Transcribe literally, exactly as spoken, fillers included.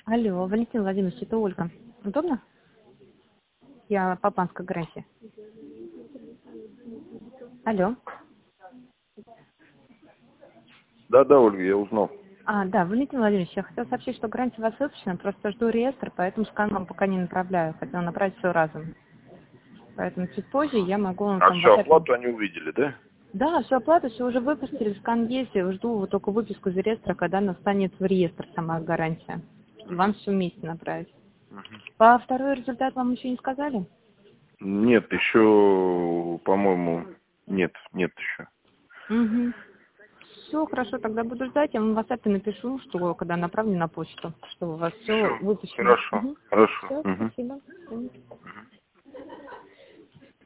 Алло, Валентин Владимирович, это Ольга. Удобно? Я по банковской гарантии. Алло. Да, да, Ольга, я узнал. А, да, Валентин Владимирович, я хотела сообщить, что гарантия у вас выпущена, просто жду реестр, поэтому скан вам пока не направляю. Хотела направить все разом. Поэтому чуть позже я могу вам А там в все, WhatsApp... оплату они увидели, да? Да, все оплату, все уже выпустили, скан есть, я жду вот только выписку из реестра, когда настанет в реестр сама гарантия. Чтобы вам все вместе направить. По второй результат вам еще не сказали? Нет, еще, по-моему, нет, нет еще. Угу. Все, хорошо, тогда буду ждать. Я вам в WhatsApp напишу, что когда направлю на почту, что у вас все Все, выпущено. хорошо, Угу. хорошо. Все, Угу. спасибо.